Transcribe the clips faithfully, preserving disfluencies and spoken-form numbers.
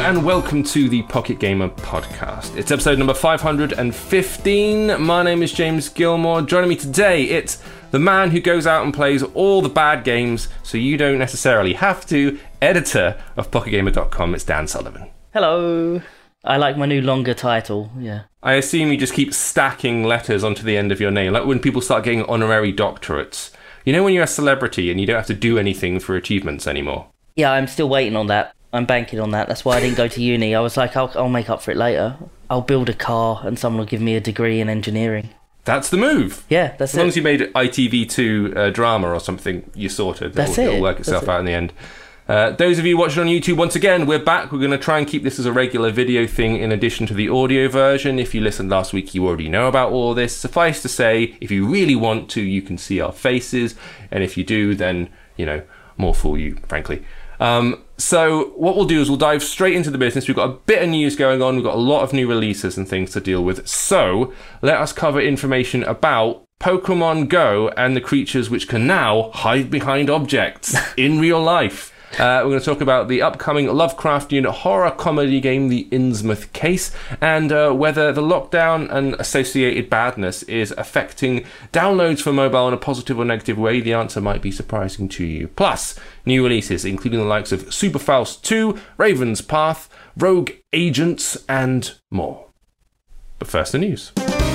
and welcome to the Pocket Gamer podcast. It's episode number five hundred fifteen. My name is James Gilmore. Joining me today, it's the man who goes out and plays all the bad games so you don't necessarily have to, editor of Pocket Gamer dot com. It's Dan Sullivan. Hello. I like my new longer title, yeah. I assume you just keep stacking letters onto the end of your name, like when people start getting honorary doctorates. You know when you're a celebrity and you don't have to do anything for achievements anymore? Yeah, I'm still waiting on that. I'm banking on that. That's why I didn't go to uni. I was like, I'll, I'll make up for it later. I'll build a car and someone will give me a degree in engineering. That's the move. Yeah, that's it. As long as you made I T V two uh, drama or something, you're sorted. That's it'll, it. It'll work itself that's out it. in the end. Uh, those of you watching on YouTube, once again, we're back. We're going to try and keep this as a regular video thing in addition to the audio version. If you listened last week, you already know about all this. Suffice to say, if you really want to, you can see our faces. And if you do, then, you know, more for you, frankly. Um, so what we'll do is we'll dive straight into the business. We've got a bit of news going on. We've got a lot of new releases and things to deal with. So let us cover information about Pokemon Go and the creatures which can now hide behind objects in real life. Uh, we're going to talk about the upcoming Lovecraftian horror comedy game, The Innsmouth Case, and uh, whether the lockdown and associated badness is affecting downloads for mobile in a positive or negative way. The answer might be surprising to you. Plus, new releases, including the likes of Super Faust two, Raven's Path, Rogue Agents, and more. But first, the news.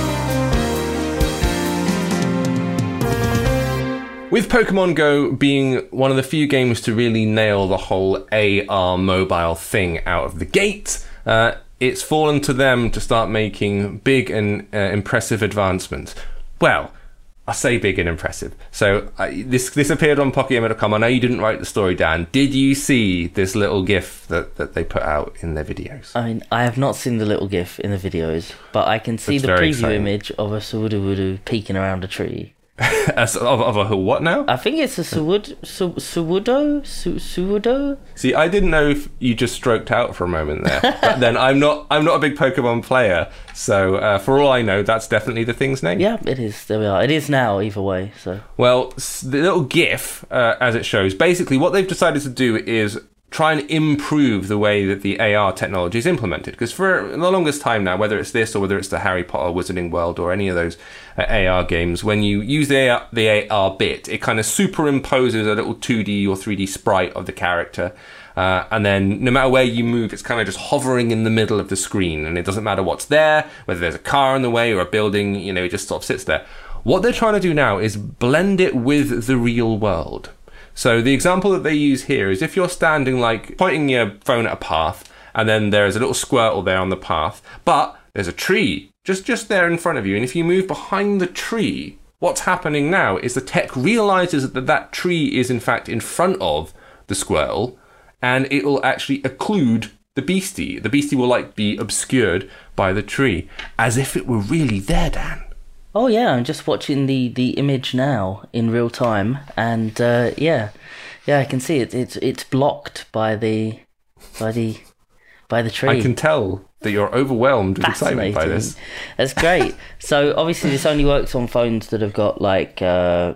With Pokemon Go being one of the few games to really nail the whole A R mobile thing out of the gate, uh, it's fallen to them to start making big and uh, impressive advancements. Well, I say big and impressive. So uh, this this appeared on Pocket Gamer dot com. I know you didn't write the story, Dan. Did you see this little GIF that, that they put out in their videos? I mean, I have not seen the little GIF in the videos, but I can see That's the preview exciting. image of a Sawudu peeking around a tree. As of, of a what now? I think it's a Sawud, Saw- Sawudo? Su- Sawudo? See, I didn't know if you just stroked out for a moment there. But then I'm not I'm not a big Pokemon player, so uh, for all I know, that's definitely the thing's name. Yeah, it is. There we are. It is now, either way. So Well, the little GIF, uh, as it shows, basically what they've decided to do is try and improve the way that the A R technology is implemented. Because for the longest time now, whether it's this or whether it's the Harry Potter Wizarding World or any of those uh, A R games, when you use the A R, the A R bit, it kind of superimposes a little two D or three D sprite of the character. Uh, and then no matter where you move, it's kind of just hovering in the middle of the screen. And it doesn't matter what's there, whether there's a car in the way or a building, you know, it just sort of sits there. What they're trying to do now is blend it with the real world. So the example that they use here is if you're standing, like, pointing your phone at a path, and then there's a little squirtle there on the path, but there's a tree just, just there in front of you, and if you move behind the tree, what's happening now is the tech realizes that that tree is, in fact, in front of the squirtle, and it will actually occlude the beastie. The beastie will, like, be obscured by the tree, as if it were really there, Dan. Oh yeah, I'm just watching the, the image now in real time, and uh, yeah, yeah, I can see it. It's it's blocked by the by the by the tree. I can tell that you're overwhelmed with excitement by this. That's great. So obviously, this only works on phones that have got like uh,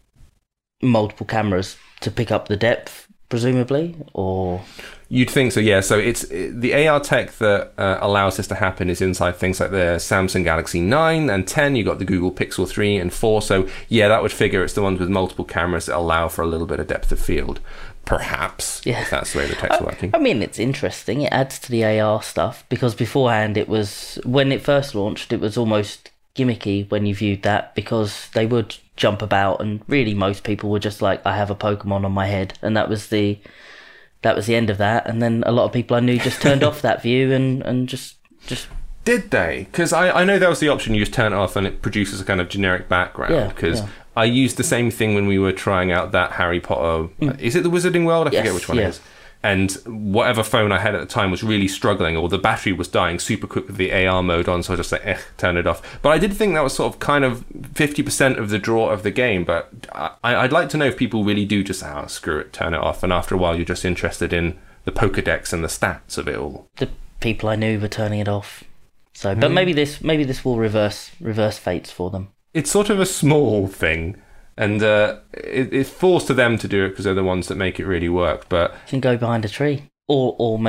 multiple cameras to pick up the depth, presumably, or. You'd think so, yeah. So it's the A R tech that uh, allows this to happen is inside things like the Samsung Galaxy nine and ten. You got the Google Pixel three and four. So yeah, that would figure it's the ones with multiple cameras that allow for a little bit of depth of field, perhaps. Yeah, if that's the way the tech's working. I mean, it's interesting. It adds to the A R stuff because beforehand, it was when it first launched, it was almost gimmicky when you viewed that because they would jump about and really most people were just like, I have a Pokemon on my head, and that was the. That was the end of that, and then a lot of people I knew just turned off that view and, and just just. Did they? Because I, I know that was the option. You just turn it off and it produces a kind of generic background. Yeah, Because yeah. I used the same thing when we were trying out that Harry Potter. Mm. Is it the Wizarding World? I yes, forget which one yeah. it is. And whatever phone I had at the time was really struggling, or the battery was dying super quick with the A R mode on, so I just like, eh, turn it off. But I did think that was sort of kind of fifty percent of the draw of the game, but I, I'd like to know if people really do just, ah, oh, screw it, turn it off, and after a while you're just interested in the Pokedex and the stats of it all. The people I knew were turning it off. So, but mm. maybe this maybe this will reverse reverse fates for them. It's sort of a small thing. And uh, it, it falls to them to do it because they're the ones that make it really work. But you can go behind a tree, or or maybe a,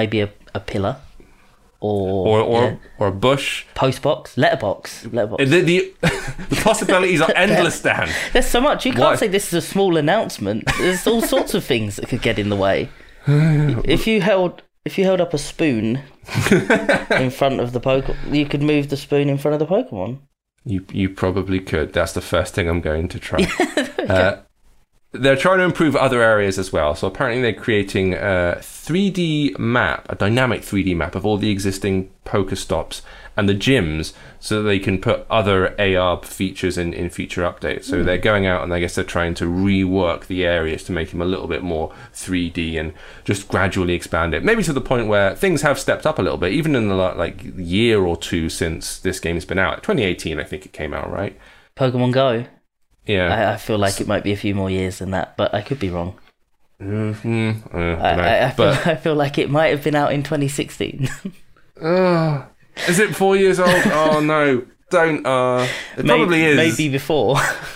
a pillar. Or or or, yeah. or a bush, postbox, letterbox, letterbox. The the, the possibilities are endless, Dan. There's so much. You can't What? say this is a small announcement. There's all sorts of things that could get in the way. If you held if you held up a spoon in front of the Pokemon, you could move the spoon in front of the Pokemon. You you probably could. That's the first thing I'm going to try. uh, they're trying to improve other areas as well. So apparently they're creating a three D map, a dynamic three D map of all the existing Pokestops and the gyms, so that they can put other A R features in, in future updates. So mm. they're going out and I guess they're trying to rework the areas to make them a little bit more three D and just gradually expand it. Maybe to the point where things have stepped up a little bit, even in the like year or two since this game's been out. twenty eighteen, I think it came out, right? Pokemon Go. Yeah, I, I feel like it might be a few more years than that, but I could be wrong. Mm-hmm. Uh, I, I, I, feel, but... I feel like it might have been out in twenty sixteen. uh, is it four years old? Oh no, don't. Uh, it maybe, probably is. Maybe before.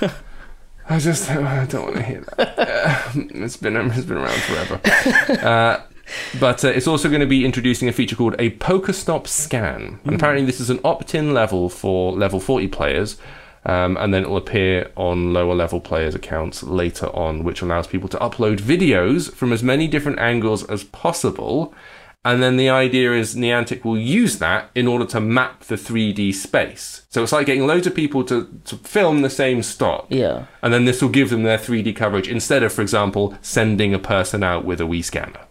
I just I don't want to hear that. Uh, it's been it's been around forever. Uh, but uh, it's also going to be introducing a feature called a Pokestop Scan, and mm. apparently this is an opt-in level for level forty players. Um, and then it will appear on lower level players' accounts later on, which allows people to upload videos from as many different angles as possible. And then the idea is Niantic will use that in order to map the three D space. So it's like getting loads of people to, to film the same stop. Yeah. And then this will give them their three D coverage instead of, for example, sending a person out with a Wii scanner.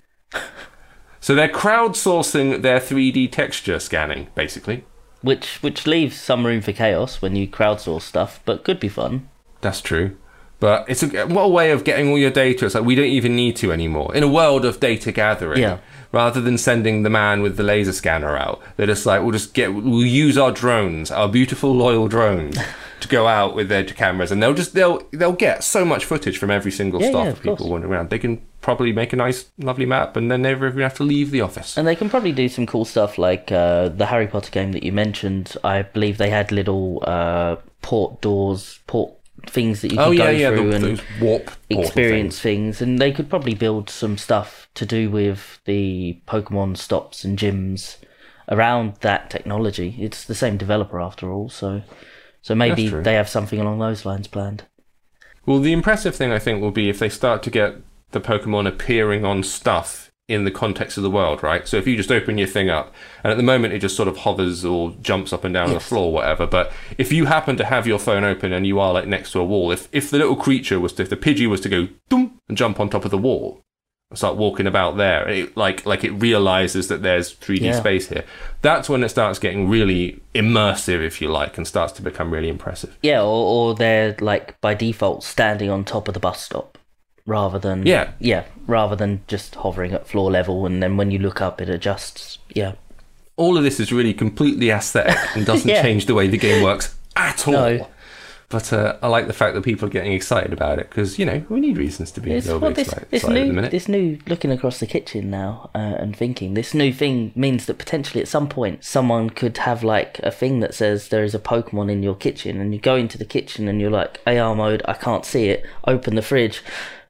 So they're crowdsourcing their three D texture scanning, basically. Which which leaves some room for chaos when you crowdsource stuff, but could be fun. That's true. But it's a, what a way of getting all your data. It's like we don't even need to anymore. In a world of data gathering, yeah. rather than sending the man with the laser scanner out, they're just like, we'll just get, we'll use our drones, our beautiful, loyal drones, to go out with their cameras, and they'll just, they'll they'll get so much footage from every single yeah, stop yeah, of people course. wandering around. They can probably make a nice, lovely map, and then never even have to leave the office. And they can probably do some cool stuff like uh, the Harry Potter game that you mentioned. I believe they had little uh, port doors, port things that you could oh, yeah, go yeah, through the, and those warp experience things. things. And they could probably build some stuff to do with the Pokemon stops and gyms around that technology. It's the same developer after all, so so maybe they have something along those lines planned. Well, the impressive thing I think will be if they start to get the Pokemon appearing on stuff in the context of the world, right? So if you just open your thing up, and at the moment it just sort of hovers or jumps up and down yes. the floor or whatever, but if you happen to have your phone open and you are like next to a wall, if if the little creature was to, if the Pidgey was to go doom and jump on top of the wall and start walking about there, it, like like it realizes that there's three D yeah. space here, that's when it starts getting really immersive, if you like, and starts to become really impressive. Yeah, or, or they're like by default standing on top of the bus stop. Rather than yeah. yeah, rather than just hovering at floor level, and then when you look up, it adjusts. Yeah, all of this is really completely aesthetic and doesn't yeah. change the way the game works at all. No. But uh, I like the fact that people are getting excited about it because you know we need reasons to be it's, a little well, bit this, excited, this excited new, at the minute. This new looking across the kitchen now uh, and thinking this new thing means that potentially at some point someone could have like a thing that says there is a Pokemon in your kitchen, and you go into the kitchen and you're like A R mode, I can't see it. Open the fridge.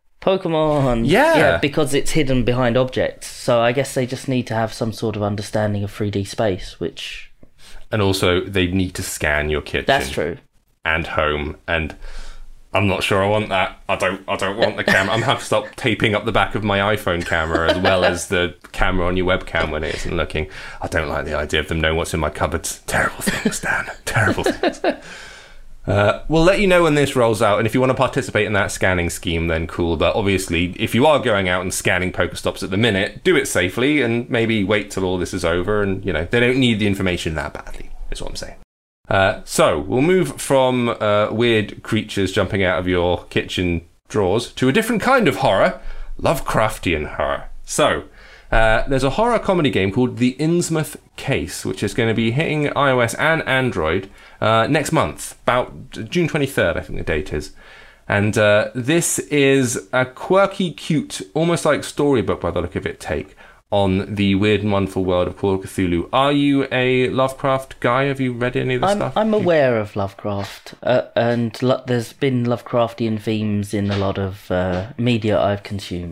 Pokemon, yeah. yeah, because it's hidden behind objects. So I guess they just need to have some sort of understanding of three D space, which... And also, they need to scan your kitchen. That's true. And home, and I'm not sure I want that. I don't I don't want the camera. I'm going to have to stop taping up the back of my iPhone camera as well as the camera on your webcam when it isn't looking. I don't like the idea of them knowing what's in my cupboards. Terrible things, Dan. Terrible things. Uh, we'll let you know when this rolls out, and if you want to participate in that scanning scheme, then cool. But obviously, if you are going out and scanning Pokestops at the minute, do it safely and maybe wait till all this is over. And you know they don't need the information that badly. Is what I'm saying. Uh, so we'll move from uh, weird creatures jumping out of your kitchen drawers to a different kind of horror, Lovecraftian horror. So. Uh, there's a horror comedy game called The Innsmouth Case, which is going to be hitting iOS and Android uh, next month, about June twenty-third, I think the date is. And uh, this is a quirky, cute, almost like storybook by the look of it, take on the weird and wonderful world of Call of Cthulhu. Are you a Lovecraft guy? Have you read any of the I'm, stuff? I'm aware of Lovecraft, uh, and lo- there's been Lovecraftian themes in a lot of uh, media I've consumed.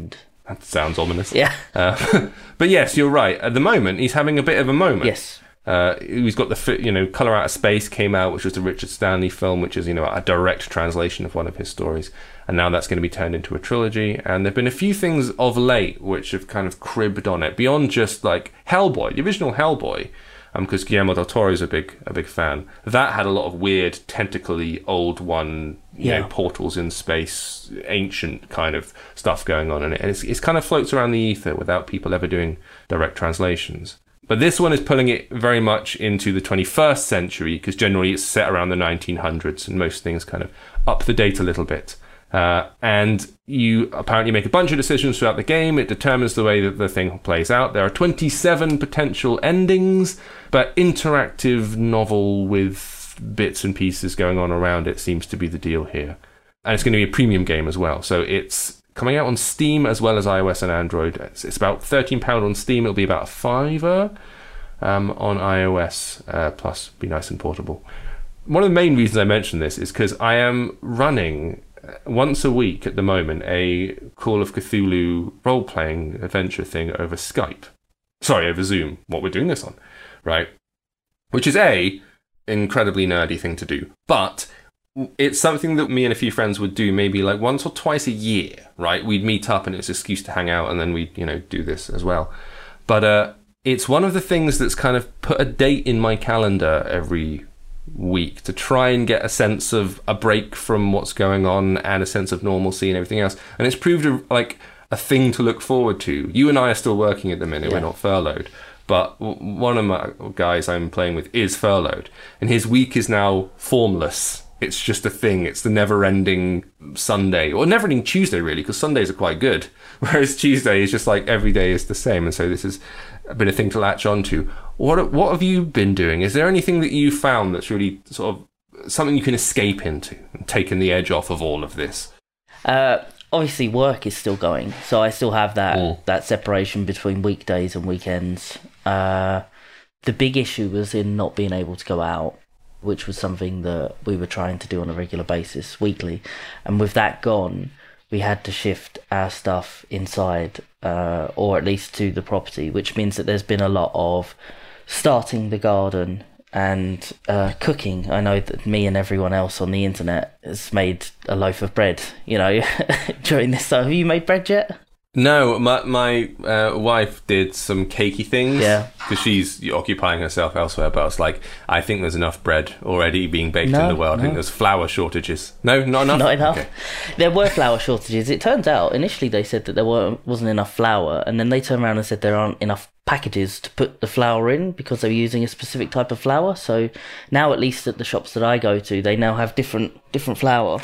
That sounds ominous. Yeah. Uh, but yes, you're right. At the moment, he's having a bit of a moment. Yes. Uh, he's got the, you know, Color Out of Space came out, which was the Richard Stanley film, which is, you know, a direct translation of one of his stories. And now that's going to be turned into a trilogy. And there have been a few things of late which have kind of cribbed on it, beyond just like Hellboy, the original Hellboy, because um, Guillermo del Toro is a big, a big fan. That had a lot of weird, tentacly, old one, you yeah. know, portals in space, ancient kind of stuff going on in it. And it's, it's kind of floats around the ether without people ever doing direct translations. But this one is pulling it very much into the twenty-first century, because generally it's set around the nineteen hundreds, and most things kind of up the date a little bit. Uh, and you apparently make a bunch of decisions throughout the game. It determines the way that the thing plays out. There are twenty-seven potential endings, but interactive novel with bits and pieces going on around it seems to be the deal here. And it's going to be a premium game as well. So it's coming out on Steam as well as iOS and Android. It's, it's about thirteen pounds on Steam. It'll be about a fiver um, on iOS, uh, plus be nice and portable. One of the main reasons I mention this is because I am running once a week at the moment a Call of Cthulhu role-playing adventure thing over Skype. Sorry, over Zoom, what we're doing this on, right? Which is a incredibly nerdy thing to do, but it's something that me and a few friends would do maybe like once or twice a year, right? We'd meet up and it's an excuse to hang out, and then we'd, you know, do this as well. But uh, it's one of the things that's kind of put a date in my calendar every week to try and get a sense of a break from what's going on and a sense of normalcy and everything else. And it's proved a, like a thing to look forward to. You and I are still working at the minute. Yeah. We're not furloughed. But one of my guys I'm playing with is furloughed, and his week is now formless. It's just a thing. It's the never-ending Sunday, or never-ending Tuesday, really, because Sundays are quite good. Whereas Tuesday is just like every day is the same, and so this has been a thing to latch onto. What What have you been doing? Is there anything that you found that's really sort of something you can escape into, and taken the edge off of all of this? Uh, obviously, work is still going, so I still have that mm. that separation between weekdays and weekends. Uh, the big issue was in not being able to go out, which was something that we were trying to do on a regular basis, weekly. And with that gone, we had to shift our stuff inside, uh, or at least to the property, which means that there's been a lot of starting the garden and uh, cooking. I know that me and everyone else on the internet has made a loaf of bread, you know, during this time. Have you made bread yet? No, my my uh, wife did some cakey things, yeah, because she's occupying herself elsewhere. But I was like, I think there's enough bread already being baked no, in the world. No. I think there's flour shortages. No, not enough. Not enough. Okay. There were flour shortages. It turns out initially they said that there weren't wasn't enough flour, and then they turned around and said there aren't enough packages to put the flour in because they were using a specific type of flour. So now, at least at the shops that I go to, they now have different different flour.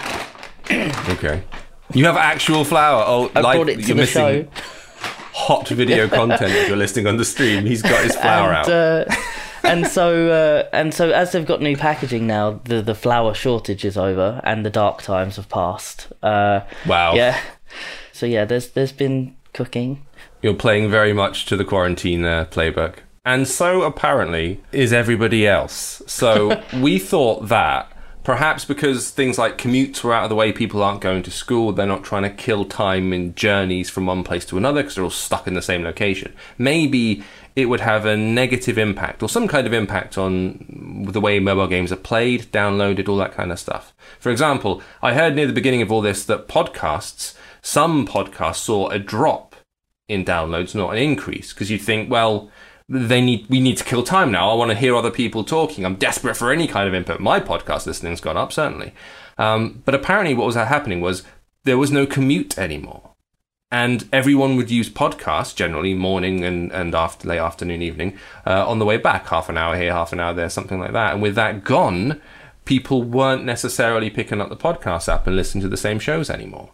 Okay. You have actual flour. Oh, I like brought it to you're the missing show. Hot video content if you're listening on the stream. He's got his flour and, out. Uh, and so uh, and so as they've got new packaging now, the the flour shortage is over and the dark times have passed. Uh, wow. Yeah. So yeah, there's there's been cooking. You're playing very much to the quarantine uh, playbook. And so apparently is everybody else. So we thought that perhaps because things like commutes were out of the way, people aren't going to school, they're not trying to kill time in journeys from one place to another because they're all stuck in the same location. Maybe it would have a negative impact or some kind of impact on the way mobile games are played, downloaded, all that kind of stuff. For example, I heard near the beginning of all this that podcasts, some podcasts saw a drop in downloads, not an increase, because you'd think, well, They need. We need to kill time now. I want to hear other people talking. I'm desperate for any kind of input. My podcast listening's gone up, certainly. Um, but apparently what was happening was there was no commute anymore. And everyone would use podcasts, generally morning and, and after late afternoon, evening, uh, on the way back. Half an hour here, half an hour there, something like that. And with that gone, people weren't necessarily picking up the podcast app and listening to the same shows anymore.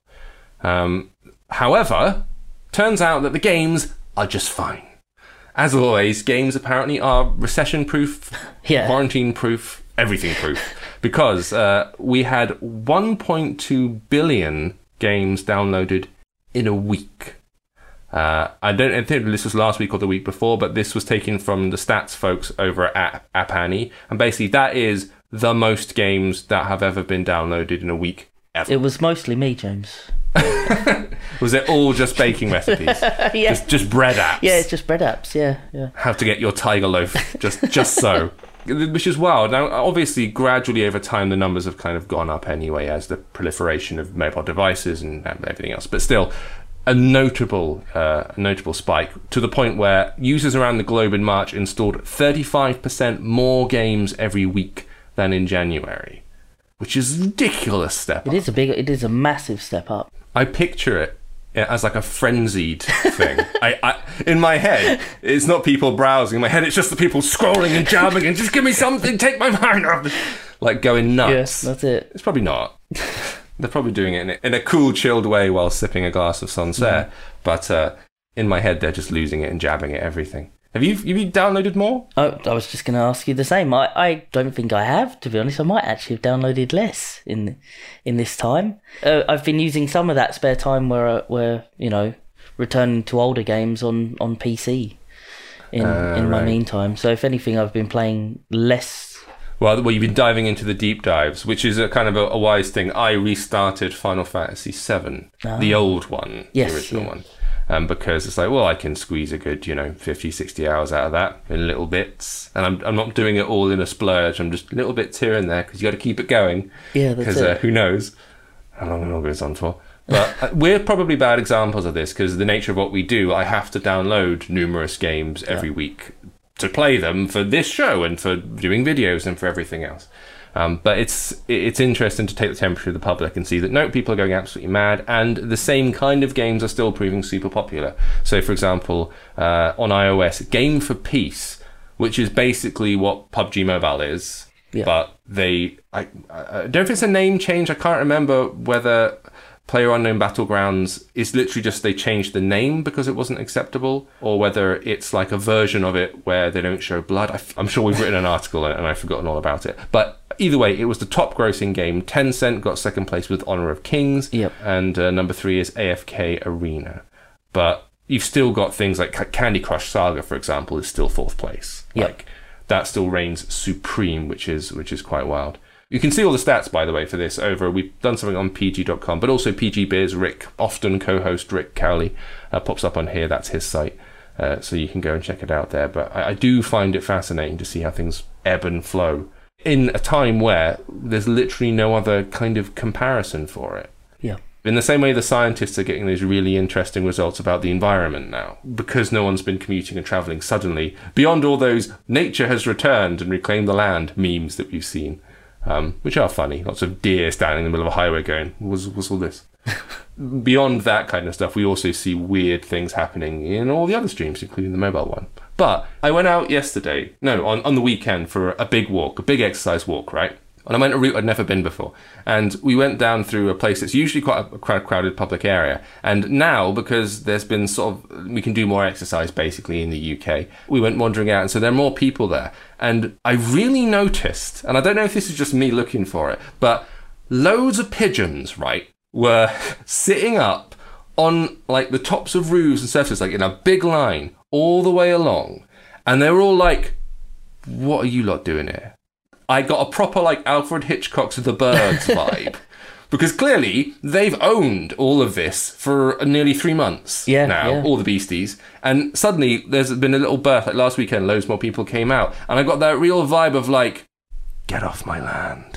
Um, however, turns out that the games are just fine. As always, games apparently are recession-proof, yeah. quarantine-proof, everything-proof. Because uh, we had one point two billion games downloaded in a week. Uh, I don't I think this was last week or the week before, but this was taken from the stats folks over at App Annie. And basically, that is the most games that have ever been downloaded in a week ever. It was mostly me, James. Was it all just baking recipes? yeah. Just just bread apps. Yeah, it's just bread apps. Yeah, yeah. How to get your tiger loaf just just so. Which is wild. Now, obviously, gradually over time, the numbers have kind of gone up anyway as the proliferation of mobile devices and everything else. But still, a notable, uh, a notable spike to the point where users around the globe in March installed thirty-five percent more games every week than in January, which is a ridiculous step up. It is a big, it is a massive step up. I picture it as like a frenzied thing. I, I, in my head, it's not people browsing. In my head, it's just the people scrolling and jabbing and just give me something, take my mind off. Like going nuts. Yes, that's it. It's probably not. They're probably doing it in a, in a cool, chilled way while sipping a glass of Sancerre. Mm. But uh, in my head, they're just losing it and jabbing at everything. Have you have you downloaded more? Oh, I was just going to ask you the same. I, I don't think I have, to be honest. I might actually have downloaded less in in this time. Uh, I've been using some of that spare time where, where you know, returning to older games on, on P C in, uh, in my right. meantime. So if anything, I've been playing less. Well, well, you've been diving into the deep dives, which is a kind of a, a wise thing. I restarted Final Fantasy seven, oh. the old one, yes, the original yeah. one. Um, because it's like, well, I can squeeze a good, you know, fifty, sixty hours out of that in little bits. And I'm I'm not doing it all in a splurge. I'm just little bits here and there because you got to keep it going. Yeah, that's it. Because uh, who knows how long it all goes on for. But uh, we're probably bad examples of this because the nature of what we do, I have to download numerous games every yeah. week to play them for this show and for doing videos and for everything else. Um, but it's it's interesting to take the temperature of the public and see that no, people are going absolutely mad, and the same kind of games are still proving super popular. So, for example, uh, on iOS, Game for Peace, which is basically what P U B G Mobile is, yeah. but they I, I don't know if it's a name change. I can't remember whether PlayerUnknown Battlegrounds is literally just they changed the name because it wasn't acceptable, or whether it's like a version of it where they don't show blood. I f- I'm sure we've written an article and I've forgotten all about it. But either way, it was the top grossing game. Tencent got second place with Honor of Kings, yep. and uh, number three is A F K Arena. But you've still got things like Candy Crush Saga, for example, is still fourth place. Yep. Like that still reigns supreme, which is which is quite wild. You can see all the stats, by the way, for this over. We've done something on P G dot com, but also P G Biz, Rick, often co-host Rick Cowley, uh, pops up on here. That's his site. Uh, so you can go and check it out there. But I, I do find it fascinating to see how things ebb and flow in a time where there's literally no other kind of comparison for it. Yeah. In the same way the scientists are getting these really interesting results about the environment now, because no one's been commuting and travelling suddenly, beyond all those nature has returned and reclaimed the land memes that we've seen. Um, which are funny. Lots of deer standing in the middle of a highway going, what's, what's all this? Beyond that kind of stuff, we also see weird things happening in all the other streams, including the mobile one. But I went out yesterday, no, on, on the weekend for a big walk, a big exercise walk, right? And I went a route I'd never been before. And we went down through a place that's usually quite a crowded public area. And now, because there's been sort of, we can do more exercise basically in the U K, we went wandering out. And so there are more people there. And I really noticed, and I don't know if this is just me looking for it, but loads of pigeons, right, were sitting up on like the tops of roofs and surfaces, like in a big line all the way along. And they were all like, what are you lot doing here? I got a proper, like, Alfred Hitchcock's The Birds vibe. Because clearly, they've owned all of this for nearly three months yeah, now, yeah. all the beasties. And suddenly, there's been a little birth. Like, last weekend, loads more people came out. And I got that real vibe of, like, get off my land.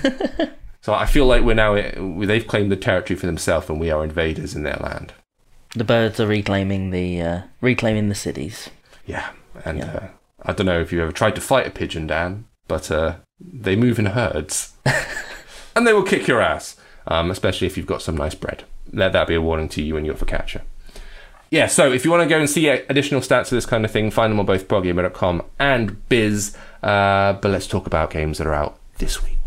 So I feel like we're now, they've claimed the territory for themselves, and we are invaders in their land. The birds are reclaiming the, uh, reclaiming the cities. Yeah, and yeah. Uh, I don't know if you ever tried to fight a pigeon, Dan, but... Uh, they move in herds. And they will kick your ass, um, especially if you've got some nice bread. Let that be a warning to you and your focaccia. Yeah, so if you want to go and see additional stats of this kind of thing, find them on both proggamer dot com and Biz. Uh, but let's talk about games that are out this week.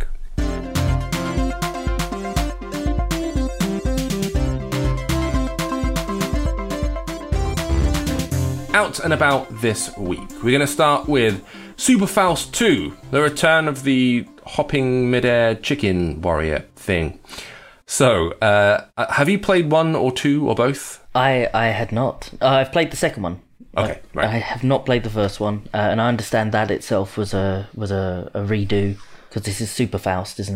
Out and about this week, we're going to start with Super Faust two, the return of the hopping midair chicken warrior thing. So, uh, have you played one or two or both? I, I had not. Uh, I've played the second one. Okay, I, right. I have not played the first one, uh, and I understand that itself was a was a, a redo because this is Super Faust, isn't it?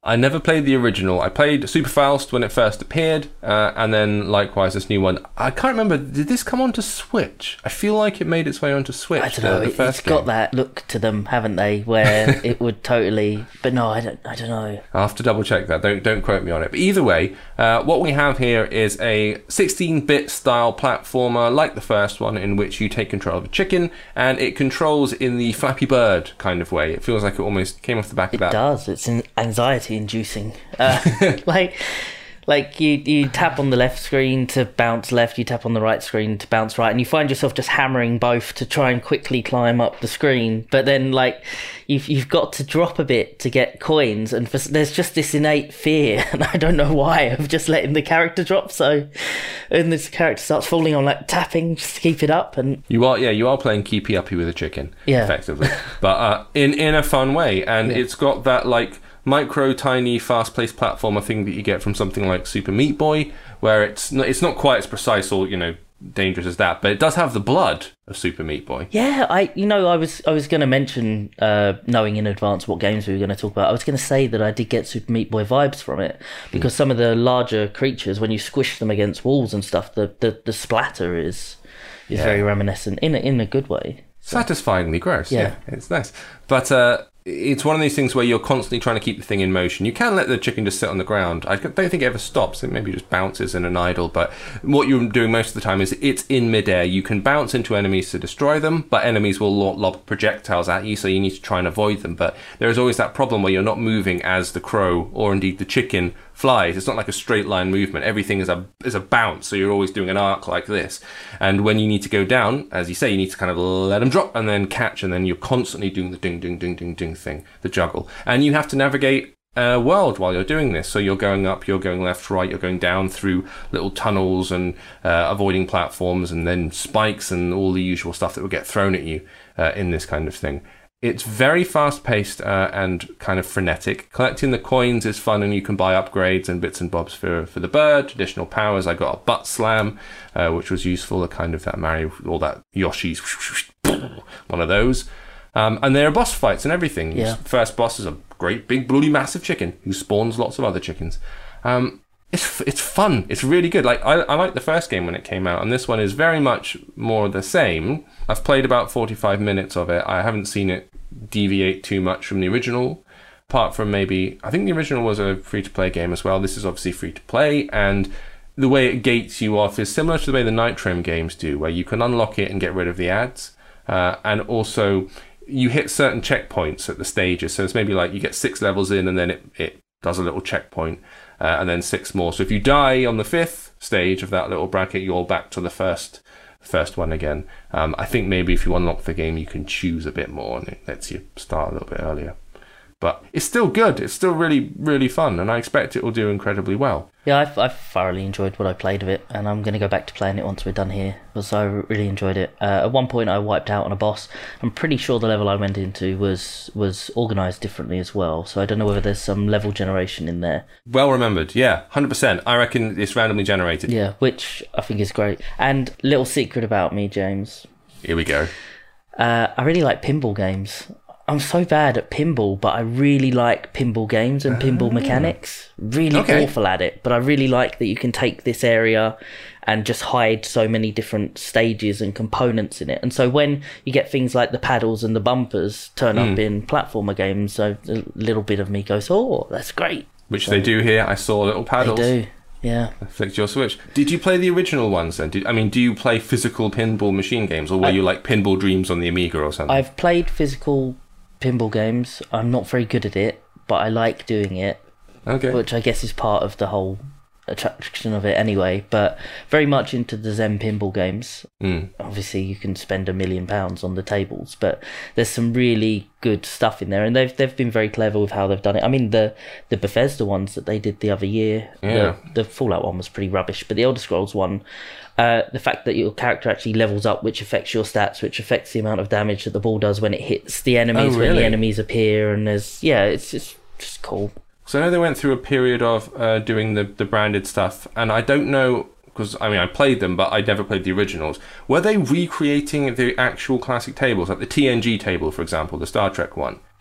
I never played the original. I played Super Faust when it first appeared, uh, and then likewise this new one. I can't remember, did this come onto Switch? I feel like it made its way onto Switch. I don't know, the, the it, first it's got game. that look to them, haven't they, where it would totally... But no, I don't I don't know. I'll have to double check that, don't don't quote me on it. But either way, uh, what we have here is a sixteen-bit style platformer, like the first one, in which you take control of a chicken, and it controls in the Flappy Bird kind of way. It feels like it almost came off the back of It that. does, it's anxiety inducing. Uh, like, like you, you tap on the left screen to bounce left, you tap on the right screen to bounce right, and you find yourself just hammering both to try and quickly climb up the screen. But then, like, you've you've got to drop a bit to get coins, and for, there's just this innate fear, and I don't know why, of just letting the character drop. So, and this character starts falling on, like, tapping just to keep it up, and You are, yeah, you are playing keepy uppy with a chicken, Yeah. effectively, but uh, in in a fun way, and Yeah. it's got that like micro, tiny, fast-paced platformer thing that you get from something like Super Meat Boy, where it's not, it's not quite as precise or you know dangerous as that, but it does have the blood of Super Meat Boy. yeah, I you know I was I was going to mention uh, knowing in advance what games we were going to talk about. I was going to say that I did get Super Meat Boy vibes from it because mm. some of the larger creatures, when you squish them against walls and stuff, the the, the splatter is is Yeah. very reminiscent in a, in a good way. So. Satisfyingly gross. Yeah. yeah, it's nice, but. uh It's one of these things where you're constantly trying to keep the thing in motion. You can let the chicken just sit on the ground. I don't think it ever stops. It maybe just bounces in an idle. But what you're doing most of the time is it's in midair. You can bounce into enemies to destroy them, but enemies will lob projectiles at you, so you need to try and avoid them. But there is always that problem where you're not moving as the crow or indeed the chicken flies. It's not like a straight line movement. Everything is a is a bounce, so you're always doing an arc like this. And when you need to go down, as you say, you need to kind of let them drop and then catch, and then you're constantly doing the ding, ding, ding, ding, ding thing, the juggle. And you have to navigate a world while you're doing this. So you're going up, you're going left, right, you're going down through little tunnels and uh, avoiding platforms and then spikes and all the usual stuff that will get thrown at you uh, in this kind of thing. It's very fast-paced uh, and kind of frenetic. Collecting the coins is fun, and you can buy upgrades and bits and bobs for, for the bird. Additional powers. I got a butt slam, uh, which was useful. A kind of that Mario, all that Yoshi's, one of those. Um, and there are boss fights and everything. Yeah. First boss is a great big bloody massive chicken who spawns lots of other chickens. Um, it's it's fun. It's really good. Like I, I liked the first game when it came out, and this one is very much more the same. I've played about forty-five minutes of it. I haven't seen it deviate too much from the original, apart from maybe I think the original was a free-to-play game as well. This is obviously free-to-play, and the way it gates you off is similar to the way the Nitro games do, where you can unlock it and get rid of the ads, uh, and also you hit certain checkpoints at the stages. So it's maybe like you get six levels in, and then it, it does a little checkpoint, uh, and then six more. So if you die on the fifth stage of that little bracket, you're back to the first first one again. Um, I think maybe if you unlock the game, you can choose a bit more, and it lets you start a little bit earlier. But it's still good. It's still really, really fun, and I expect it will do incredibly well. Yeah, I've, I've thoroughly enjoyed what I played of it, and I'm going to go back to playing it once we're done here, because I really enjoyed it. Uh, at one point, I wiped out on a boss. I'm pretty sure the level I went into was was organised differently as well, so I don't know whether there's some level generation in there. Well remembered, yeah, one hundred percent. I reckon it's randomly generated. Yeah, which I think is great. And little secret about me, James. Here we go. Uh, I really like pinball games. I'm so bad at pinball, but I really like pinball games and pinball Oh. mechanics. Really Okay. awful at it, but I really like that you can take this area and just hide so many different stages and components in it. And so when you get things like the paddles and the bumpers turn Mm. up in platformer games, so a little bit of me goes, oh, that's great. Which they do here. I saw little paddles. They do, yeah. Flicked your switch. Did you play the original ones then? Did, I mean, do you play physical pinball machine games, or were I- you like Pinball Dreams on the Amiga or something? I've played physical pinball games. I'm not very good at it, but I like doing it. Okay. Which I guess is part of the whole attraction of it anyway, but very much into the Zen pinball games. Mm. Obviously you can spend a million pounds on the tables, but there's some really good stuff in there, and they've they've been very clever with how they've done it. I mean, the the Bethesda ones that they did the other year, Yeah. the, the Fallout one was pretty rubbish, but the Elder Scrolls one, uh, the fact that your character actually levels up, which affects your stats, which affects the amount of damage that the ball does when it hits the enemies, Oh, when the really? enemies appear, and there's, yeah, it's just, just cool. So I know they went through a period of uh, doing the, the branded stuff, and I don't know, because I mean I played them, but I never played the originals. Were they recreating the actual classic tables, like the T N G table, for example, the Star Trek one?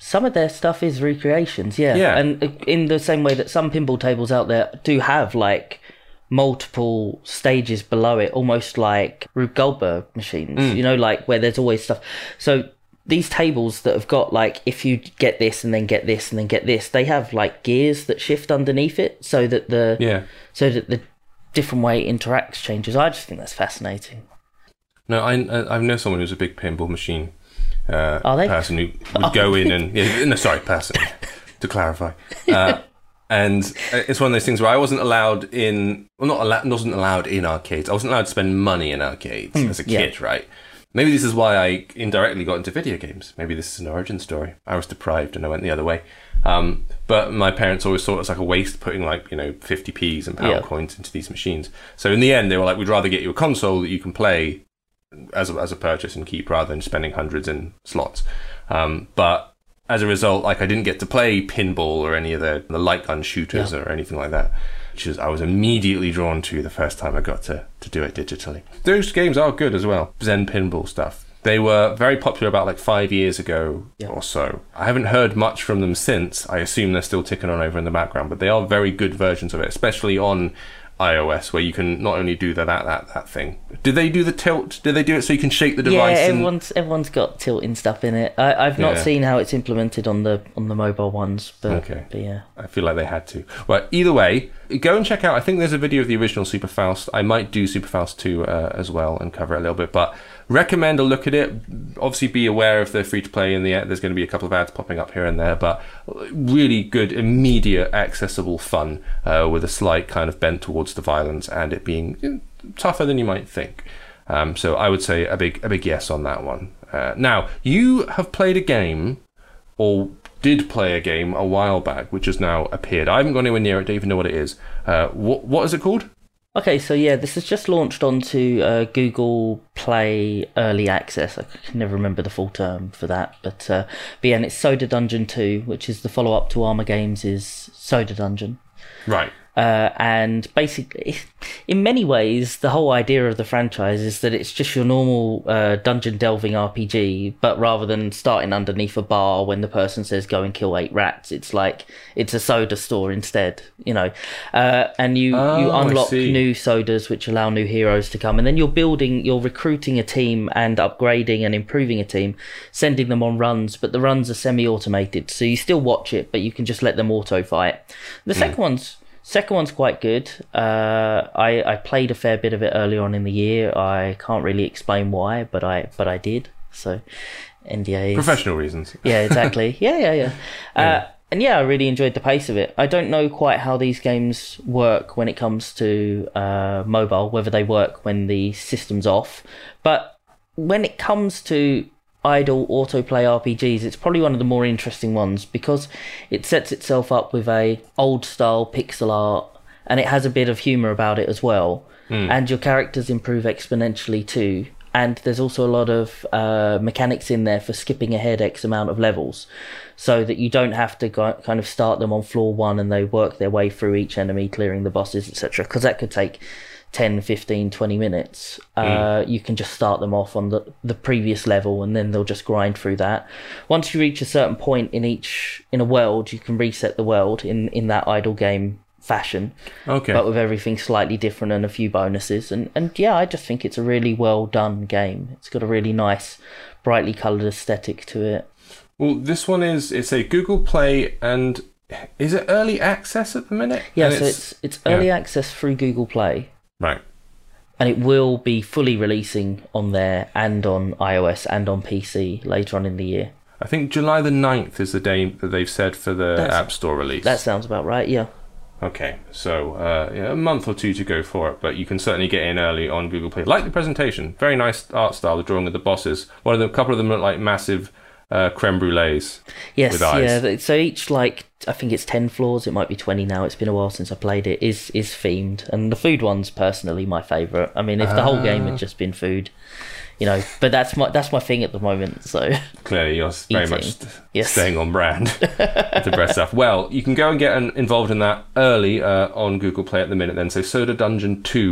Some of their stuff is recreations, yeah. Yeah. And in the same way that some pinball tables out there do have, like, multiple stages below it, almost like Rube Goldberg machines, mm. you know, like where there's always stuff. So these tables that have got, like, if you get this and then get this and then get this, they have, like, gears that shift underneath it so that the yeah. so that the different way it interacts changes. I just think that's fascinating. No, I I know someone who's a big pinball machine uh, Are they? person who would go in and yeah, no, sorry, person to clarify. Uh, And it's one of those things where I wasn't allowed in, well, not allowed, wasn't allowed in arcades. I wasn't allowed to spend money in arcades mm, as a kid, yeah. right? Maybe this is why I indirectly got into video games. Maybe this is an origin story. I was deprived and I went the other way. Um, but my parents always thought it was like a waste putting like, you know, fifty p's and power yeah. coins into these machines. So in the end, they were like, we'd rather get you a console that you can play as a, as a purchase and keep rather than spending hundreds in slots. Um, but as a result, like I didn't get to play pinball or any of the, the light gun shooters yeah. or anything like that, which is I was immediately drawn to the first time I got to, to do it digitally. Those games are good as well. Zen pinball stuff. They were very popular about like five years ago yeah. or so. I haven't heard much from them since. I assume they're still ticking on over in the background, but they are very good versions of it, especially on iOS, where you can not only do the, that that that thing. Did they do the tilt? Did they do it so you can shake the device? Yeah, everyone's and... everyone's got tilting stuff in it. I, I've not yeah. seen how it's implemented on the on the mobile ones, but, okay. but yeah, I feel like they had to. Well, either way, go and check out. I think there's a video of the original Super Faust. I might do Super Faust two uh, as well and cover it a little bit, but recommend a look at it. Obviously, be aware of the free to play in the there's going to be a couple of ads popping up here and there, but really good, immediate, accessible fun uh, with a slight kind of bent towards the violence and it being you know, tougher than you might think. Um, so I would say a big, a big yes on that one. Uh, now, you have played a game, or did play a game a while back, which has now appeared. I haven't gone anywhere near it. Don't even know what it is. Uh, what what is it called? Okay, so yeah, this has just launched onto uh, Google Play Early Access. I can never remember the full term for that, but, uh, but yeah, and it's Soda Dungeon two, which is the follow-up to Arma Games' Soda Dungeon. Right. Uh, and basically, in many ways, the whole idea of the franchise is that it's just your normal uh, dungeon delving R P G, but rather than starting underneath a bar when the person says go and kill eight rats, it's like it's a soda store instead, you know. Uh, and you, oh, you unlock new sodas which allow new heroes to come, and then you're building, you're recruiting a team and upgrading and improving a team, sending them on runs, but the runs are semi-automated, so you still watch it, but you can just let them auto fight. The mm. second one's Second one's quite good. Uh, I I played a fair bit of it early on in the year. I can't really explain why, but I but I did. So N D As. Professional reasons. Yeah, exactly. yeah, yeah, yeah. Uh, yeah. And yeah, I really enjoyed the pace of it. I don't know quite how these games work when it comes to uh, mobile, whether they work when the system's off. But when it comes to idle autoplay R P Gs, it's probably one of the more interesting ones because it sets itself up with a old style pixel art and it has a bit of humour about it as well. Mm. And your characters improve exponentially too. And there's also a lot of uh, mechanics in there for skipping ahead X amount of levels so that you don't have to go, kind of start them on floor one and they work their way through each enemy, clearing the bosses, et cetera. Because that could take ten, fifteen, twenty minutes. Uh, mm. You can just start them off on the, the previous level and then they'll just grind through that. Once you reach a certain point in each, in a world, you can reset the world in, in that idle game fashion. Okay. But with everything slightly different and a few bonuses. And, and yeah, I just think it's a really well done game. It's got a really nice, brightly coloured aesthetic to it. Well, this one is, it's a Google Play and is it early access at the minute? Yeah, and so it's, it's, it's early yeah. access through Google Play. Right. And it will be fully releasing on there and on iOS and on P C later on in the year. I think July the ninth is the day that they've said for the That's, App Store release. That sounds about right, yeah. Okay, so uh, yeah, a month or two to go for it, but you can certainly get in early on Google Play. Like the presentation, very nice art style, the drawing of the bosses. One of them, a couple of them look like massive uh, creme brulees. Yes, with eyes. yeah. So each, like, I think it's ten floors, it might be twenty now, it's been a while since I played it, is is themed. And the food one's personally my favourite. I mean, if the uh... whole game had just been food, you know, but that's my that's my thing at the moment. So clearly, you're very Eating. much yes. staying on brand with the breast stuff. Well, you can go and get an, involved in that early uh, on Google Play at the minute. Then, so Soda Dungeon two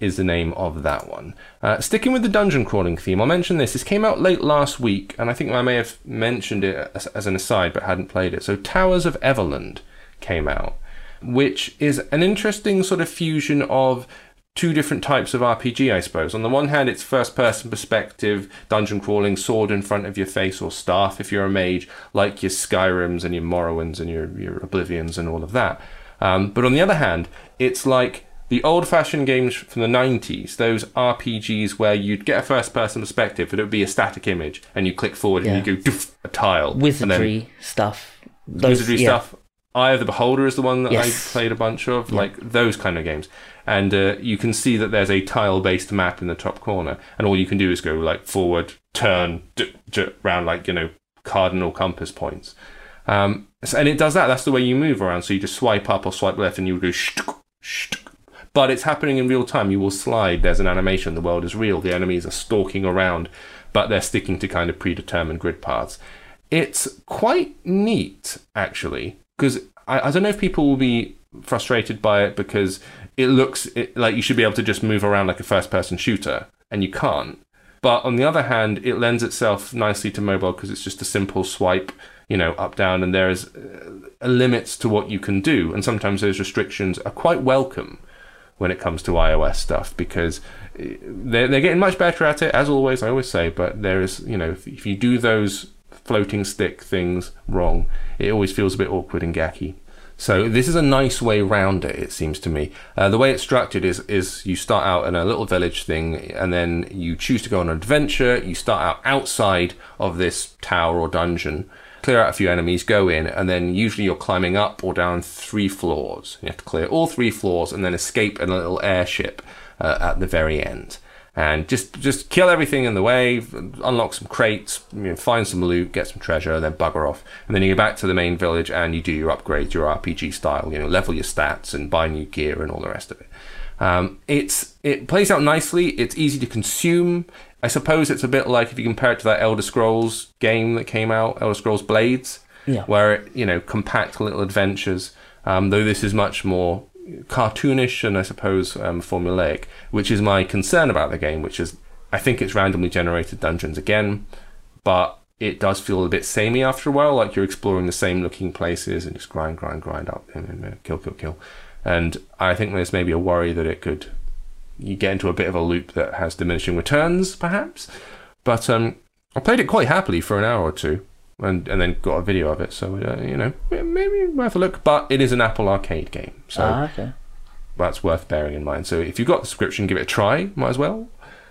is the name of that one. Uh, sticking with the dungeon crawling theme, I'll mention this. This came out late last week, and I think I may have mentioned it as, as an aside, but hadn't played it. So Towers of Everland came out, which is an interesting sort of fusion of two different types of R P G, I suppose. On the one hand, it's first-person perspective, dungeon crawling, sword in front of your face, or staff if you're a mage, like your Skyrims and your Morrowinds and your, your Oblivions and all of that. Um, but on the other hand, it's like the old-fashioned games from the nineties, those R P Gs where you'd get a first-person perspective, but it would be a static image, and you click forward yeah. and you go, doof, a tile. Wizardry then, stuff. Those, wizardry yeah. stuff. Eye of the Beholder is the one that yes. I played a bunch of, yeah. like those kind of games. And uh, you can see that there's a tile-based map in the top corner, and all you can do is go like forward, turn, d- d- round like, you know, cardinal compass points. Um, so, and it does that. That's the way you move around. So you just swipe up or swipe left, and you go shtuk, shtuk. But it's happening in real time. You will slide. There's an animation. The world is real. The enemies are stalking around, but they're sticking to kind of predetermined grid paths. It's quite neat, actually, because I, I don't know if people will be frustrated by it because it looks it, like you should be able to just move around like a first-person shooter, and you can't. But on the other hand, it lends itself nicely to mobile because it's just a simple swipe, you know, up, down, and there is uh, limits to what you can do. And sometimes those restrictions are quite welcome when it comes to iOS stuff, because they're, they're getting much better at it, as always, I always say, but there is, you know, if, if you do those floating stick things wrong, it always feels a bit awkward and gacky. So this is a nice way round it, it seems to me. Uh, the way it's structured is is you start out in a little village thing, and then you choose to go on an adventure. You start out outside of this tower or dungeon, clear out a few enemies, go in, and then usually you're climbing up or down three floors. You have to clear all three floors and then escape in a little airship uh, at the very end. And just just kill everything in the way, unlock some crates, you know, find some loot, get some treasure, and then bugger off. And then you go back to the main village and you do your upgrades, your R P G style, you know, level your stats and buy new gear and all the rest of it. Um, it's it plays out nicely. It's easy to consume. I suppose it's a bit like if you compare it to that Elder Scrolls game that came out, Elder Scrolls Blades, yeah. where it, you know, compact little adventures. Um, though this is much more cartoonish and I suppose um, formulaic, which is my concern about the game, which is I think it's randomly generated dungeons again, but it does feel a bit samey after a while, like you're exploring the same looking places and just grind, grind, grind up, and, and kill, kill, kill. And I think there's maybe a worry that it could, you get into a bit of a loop that has diminishing returns, perhaps. But um, I played it quite happily for an hour or two, and and then got a video of it, so uh, you know, maybe worth a look. But it is an Apple Arcade game, so ah, okay. that's worth bearing in mind. So if you've got the subscription, give it a try, might as well.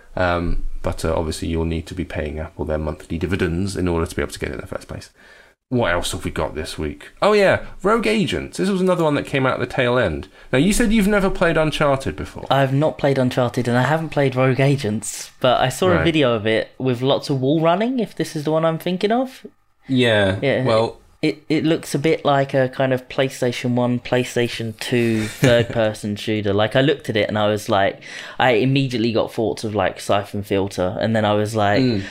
Um, but uh, obviously you'll need to be paying Apple their monthly dividends in order to be able to get it in the first place. What else have we got this week? Oh yeah, Rogue Agents. This was another one that came out at the tail end. Now, you said you've never played Uncharted before. I've not played Uncharted, and I haven't played Rogue Agents, but I saw right. a video of it with lots of wall running, if this is the one I'm thinking of. Yeah, yeah well... It, it, it looks a bit like a kind of PlayStation one, PlayStation two third-person shooter. Like, I looked at it and I was like... I immediately got thoughts of, like, Siphon Filter, and then I was like... Mm.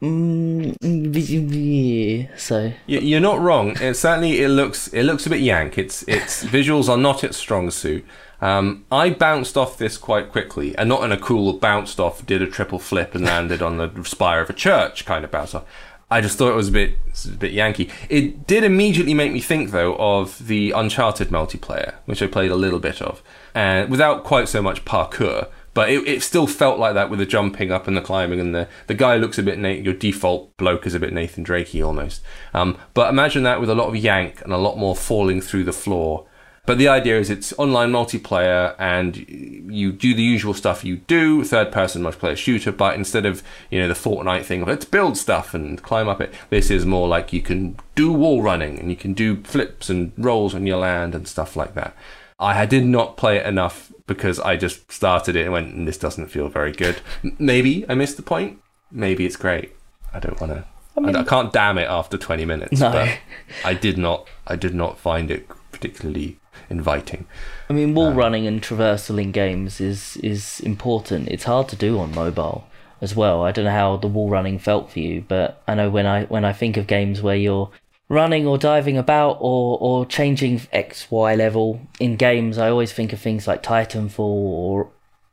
Mm, so you're not wrong. It certainly it looks it looks a bit yank. Its its visuals are not its strong suit. Um, I bounced off this quite quickly, and not in a cool bounced off, did a triple flip and landed on the spire of a church kind of bounce off. I just thought it was a bit a bit yanky. It did immediately make me think though of the Uncharted multiplayer, which I played a little bit of, and without quite so much parkour. But it, it still felt like that with the jumping up and the climbing, and the, the guy looks a bit, Na- your default bloke is a bit Nathan Drakey almost. Um, but imagine that with a lot of yank and a lot more falling through the floor. But the idea is it's online multiplayer, and you do the usual stuff you do, third person multiplayer shooter, but instead of, you know, the Fortnite thing of let's build stuff and climb up it, this is more like you can do wall running and you can do flips and rolls on your land and stuff like that. I did not play it enough because I just started it and went, this doesn't feel very good. Maybe I missed the point. Maybe it's great. I don't want to. I, mean, I, I can't damn it after twenty minutes. No. But I did not. I did not find it particularly inviting. I mean, wall um, running and traversal in games is is important. It's hard to do on mobile as well. I don't know how the wall running felt for you, but I know when I when I think of games where you're running or diving about or, or changing X Y level in games, I always think of things like Titanfall or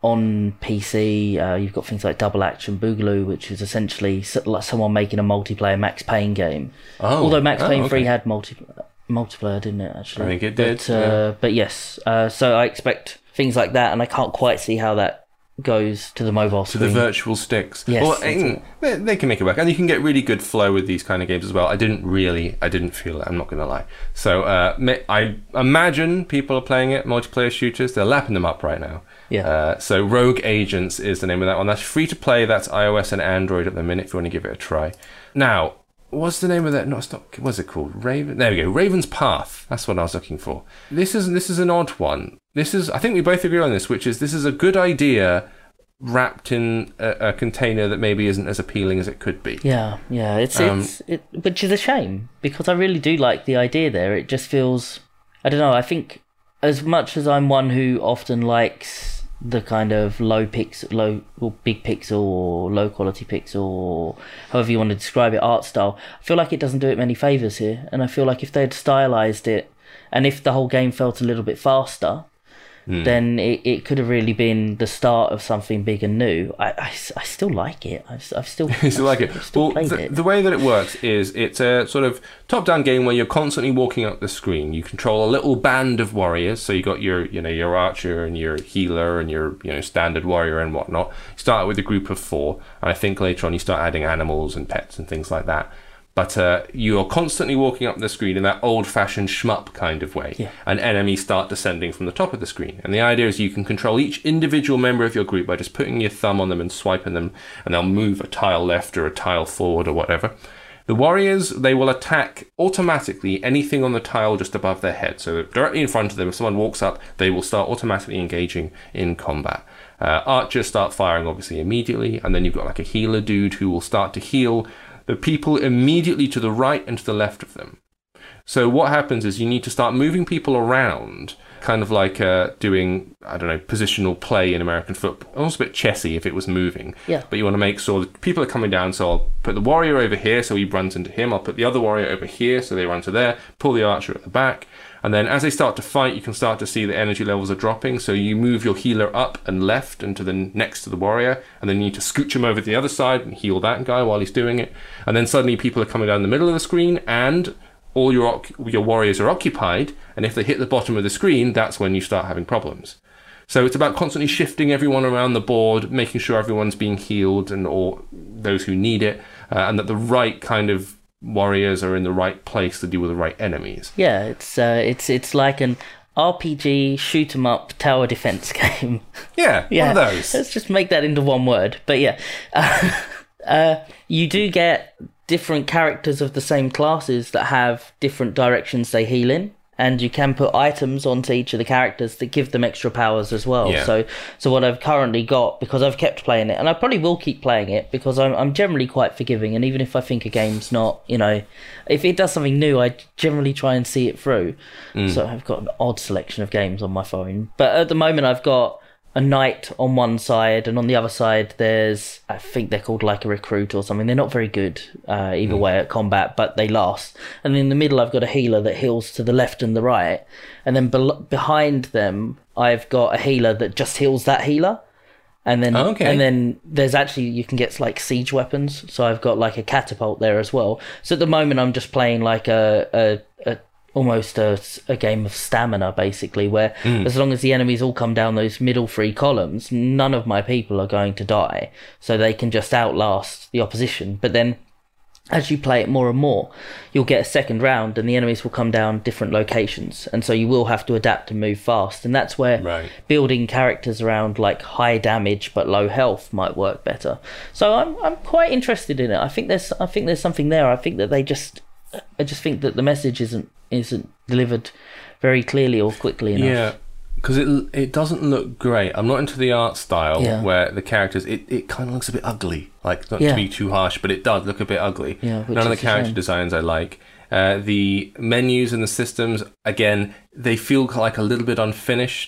on P C, uh, you've got things like Double Action Boogaloo, which is essentially s- like someone making a multiplayer Max Payne game. Oh, Although Max oh, Payne okay. three had multi multiplayer, didn't it? Actually, I think it did. But, uh, yeah. but yes, uh, so I expect things like that, and I can't quite see how that goes to the mobile To screen. the virtual sticks. Yes, well, that's eh, they, they can make it work, and you can get really good flow with these kind of games as well. I didn't really, I didn't feel it. I'm not going to lie. So uh, ma- I imagine people are playing it, multiplayer shooters. They're lapping them up right now. Yeah. Uh, so Rogue Agents is the name of that one. That's free to play. That's iOS and Android at the minute. If you want to give it a try. Now, what's the name of that? No, it's not. What's it called? Raven. There we go. Raven's Path. That's what I was looking for. This is this is an odd one. This is. I think we both agree on this, which is this is a good idea wrapped in a, a container that maybe isn't as appealing as it could be. Yeah, yeah, it's Um, it's it, which is a shame because I really do like the idea there. It just feels, I don't know. I think as much as I'm one who often likes the kind of low pixel, low or big pixel or low quality pixel, or however you want to describe it, art style, I feel like it doesn't do it many favors here. And I feel like if they'd stylized it, and if the whole game felt a little bit faster, Mm. then it, it could have really been the start of something big and new. I, I, I still like it. I've, I've still, You still like it. I've still Well, played the, it. the way that it works is it's a sort of top-down game where you're constantly walking up the screen. You control a little band of warriors. So you got your, you know, your archer and your healer and your, you know, standard warrior and whatnot. You start with a group of four, and I think later on you start adding animals and pets and things like that. But uh, you're constantly walking up the screen in that old-fashioned shmup kind of way, Yeah. and enemies start descending from the top of the screen. And the idea is you can control each individual member of your group by just putting your thumb on them and swiping them, and they'll move a tile left or a tile forward or whatever. The warriors, they will attack automatically anything on the tile just above their head. So directly in front of them, if someone walks up, they will start automatically engaging in combat. Uh, archers start firing, obviously, immediately, and then you've got like a healer dude who will start to heal the people immediately to the right and to the left of them. So what happens is you need to start moving people around, kind of like uh, doing, I don't know, positional play in American football. Almost a bit chessy if it was moving. Yeah. But you want to make sure that people are coming down, so I'll put the warrior over here so he runs into him. I'll put the other warrior over here so they run to there, pull the archer at the back. And then as they start to fight, you can start to see the energy levels are dropping. So you move your healer up and left and to the next to the warrior. And then you need to scooch him over to the other side and heal that guy while he's doing it. And then suddenly people are coming down the middle of the screen and all your your warriors are occupied. And if they hit the bottom of the screen, that's when you start having problems. So it's about constantly shifting everyone around the board, making sure everyone's being healed and or those who need it. Uh, and that the right kind of warriors are in the right place to deal with the right enemies. Yeah, it's uh, it's it's like an R P G shoot 'em up tower defense game. Yeah, Yeah, one of those. let's just make that into one word. But yeah, uh, uh, you do get different characters of the same classes that have different directions they heal in, and you can put items onto each of the characters that give them extra powers as well. Yeah. So, so what I've currently got, because I've kept playing it, and I probably will keep playing it because I'm I'm generally quite forgiving, and even if I think a game's not, you know, if it does something new, I generally try and see it through. So I've got an odd selection of games on my phone, but at the moment I've got a knight on one side, and on the other side there's, I think they're called like a recruit or something. They're not very good uh, either way at combat, but they last. And in the middle I've got a healer that heals to the left and the right, and then be- behind them I've got a healer that just heals that healer. And then, Okay. and then there's actually, you can get like siege weapons. So I've got like a catapult there as well. So at the moment I'm just playing like a, a, a almost a, a game of stamina, basically, where as long as the enemies all come down those middle three columns, none of my people are going to die. So they can just outlast the opposition. But then as you play it more and more, you'll get a second round and the enemies will come down different locations. And so you will have to adapt and move fast. And that's where Right. building characters around like high damage but low health might work better. So I'm I'm quite interested in it. I think there's I think there's something there. I think that they just I just think that the message isn't isn't delivered very clearly or quickly enough. Yeah, because it it doesn't look great. I'm not into the art style Yeah. where the characters, it, it kind of looks a bit ugly. Like, not Yeah. to be too harsh, but it does look a bit ugly. Yeah, which None of the is a character shame. designs I like. Uh, the menus and the systems, again, they feel like a little bit unfinished.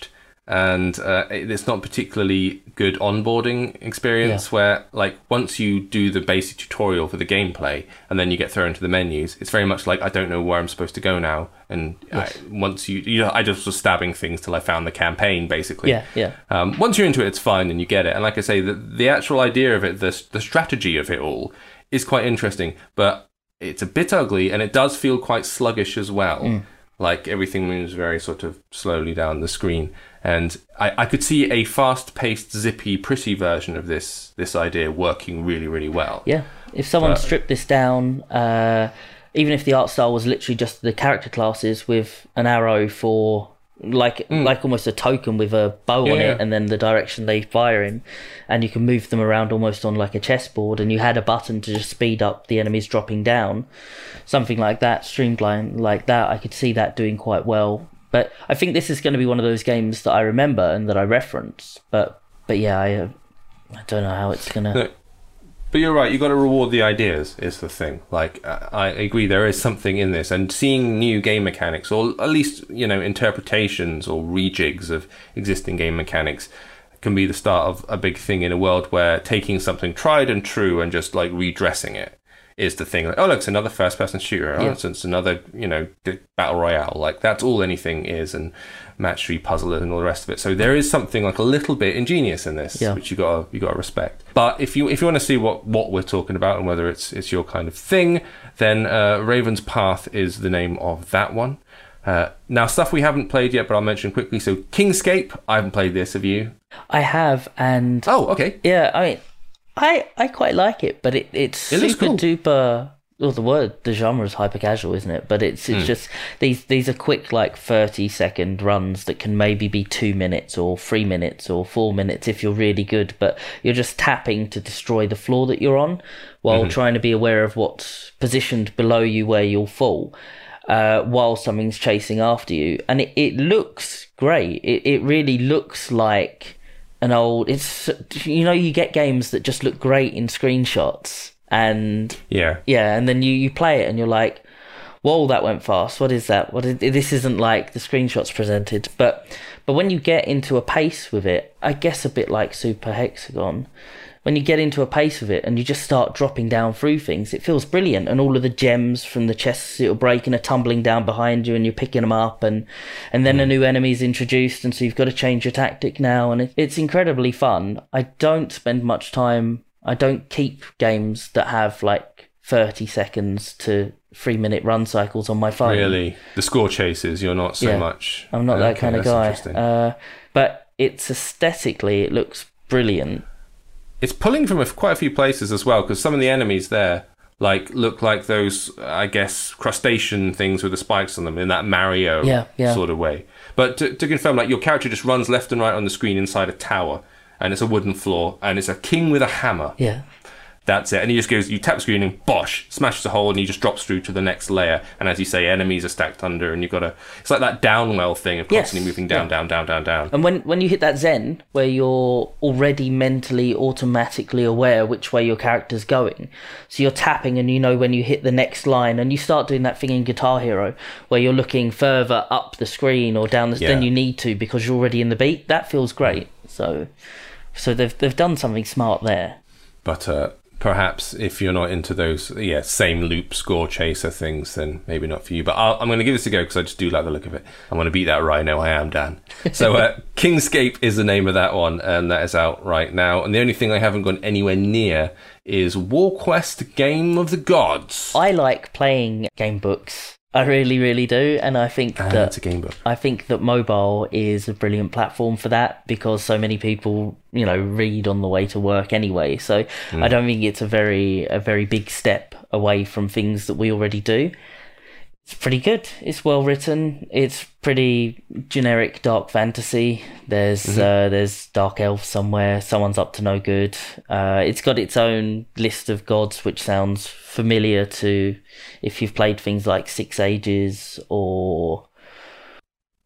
and uh, it- it's not particularly good onboarding experience. Yeah. Where like once you do the basic tutorial for the gameplay and then you get thrown into the menus, it's very much like I don't know where I'm supposed to go now. And Yes. I, once you, you know, I just was stabbing things till I found the campaign, basically. Yeah, yeah. Um, once you're into it, it's fine and you get it. And like I say, the the actual idea of it, the the strategy of it all, is quite interesting. But it's a bit ugly and it does feel quite sluggish as well. Mm. Like everything moves very sort of slowly down the screen. And I, I could see a fast-paced, zippy, pretty version of this this idea working really, really well. Yeah, if someone But- stripped this down, uh, even if the art style was literally just the character classes with an arrow for like like almost a token with a bow on Yeah. it, and then the direction they fire in, and you can move them around almost on like a chessboard, and you had a button to just speed up the enemies dropping down, something like that, streamlined like that. I could see that doing quite well. But I think this is going to be one of those games that I remember and that I reference. But but yeah, I uh, I don't know how it's gonna. No, but you're right. You got to reward the ideas. Is the thing. Like uh, I agree, there is something in this, and seeing new game mechanics, or at least you know interpretations or rejigs of existing game mechanics, can be the start of a big thing in a world where taking something tried and true and just like redressing it is the thing. Like, oh, look, it's another first-person shooter. Oh, Yeah. it's, it's another, you know, d- battle royale. Like that's all anything is, and match three puzzle and all the rest of it. So there is something like a little bit ingenious in this, Yeah. which you got you got to respect. But if you if you want to see what, what we're talking about and whether it's it's your kind of thing, then uh, Raven's Path is the name of that one. Uh, now, stuff we haven't played yet, but I'll mention quickly. So Kingscape, I haven't played this. Have you? I have, and Oh, okay. yeah, I mean, I I quite like it, but it it's It looks super cool. duper. Well, the word, the genre is hyper casual, isn't it? But it's it's Hmm. just these these are quick like thirty second runs that can maybe be two minutes or three minutes or four minutes if you're really good. But you're just tapping to destroy the floor that you're on while Mm-hmm. trying to be aware of what's positioned below you where you'll fall. Uh, while something's chasing after you, and it, it looks great. It it really looks like an old. It's you know you get games that just look great in screenshots, and Yeah. yeah, and then you, you play it and you're like, whoa, that went fast. What is that? What is, this isn't like the screenshots presented. But but when you get into a pace with it, I guess a bit like Super Hexagon, when you get into a pace with it and you just start dropping down through things, it feels brilliant. And all of the gems from the chests it'll break and are tumbling down behind you, and you're picking them up, and and then a new enemy's introduced, and so you've got to change your tactic now, and it, it's incredibly fun. I don't spend much time. I don't keep games that have like thirty seconds to three minute run cycles on my phone. Really, the score chases. You're not so Yeah. much. I'm not that Okay, kind of that's guy. interesting. Uh, but it's aesthetically, it looks brilliant. It's pulling from a, quite a few places as well, because some of the enemies there like look like those, I guess, crustacean things with the spikes on them in that Mario Yeah, yeah. sort of way. But to, to confirm, like your character just runs left and right on the screen inside a tower, and it's a wooden floor, and it's a king with a hammer. Yeah. That's it. And he just goes, you tap screen and bosh, smashes a hole, and he just drops through to the next layer. And as you say, enemies are stacked under, and you've got to, it's like that downwell thing of Yes, constantly moving down, yeah. down, down, down, down. And when, when you hit that zen, where you're already mentally, automatically aware which way your character's going, so you're tapping and you know when you hit the next line, and you start doing that thing in Guitar Hero, where you're looking further up the screen or down the, Yeah. than you need to because you're already in the beat. That feels great. So, so they've they've done something smart there. But uh, perhaps if you're not into those, yeah, same loop score chaser things, then maybe not for you. But I'll, I'm going to give this a go because I just do like the look of it. I'm going to beat that rhino. I am Dan. So uh, Kingscape is the name of that one, and that is out right now. And the only thing I haven't gone anywhere near is WarQuest Game of the Gods. I like playing game books. I really, really do, and I think Ah, that it's a game book. I think that mobile is a brilliant platform for that, because so many people, you know, read on the way to work anyway. So I don't think it's a very a very big step away from things that we already do. It's pretty good. It's well written. It's pretty generic dark fantasy. There's uh, there's dark elves somewhere. Someone's up to no good. Uh, it's got its own list of gods, which sounds familiar to if you've played things like Six Ages or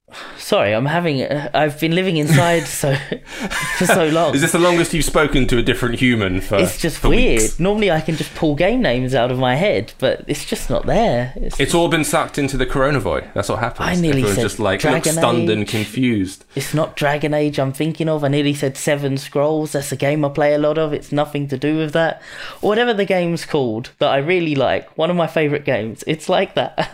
Sorry, I'm having. Uh, I've been living inside so for so long. Is this the longest you've spoken to a different human for? It's just for weird. weeks? Normally, I can just pull game names out of my head, but it's just not there. It's, It's all been sucked into the Coronavoid. That's what happens. I nearly Everyone's said just like Dragon look stunned Age. and confused. It's not Dragon Age I'm thinking of. I nearly said Seven Scrolls. That's a game I play a lot of. It's nothing to do with that. Whatever the game's called that I really like. One of my favourite games. It's like that.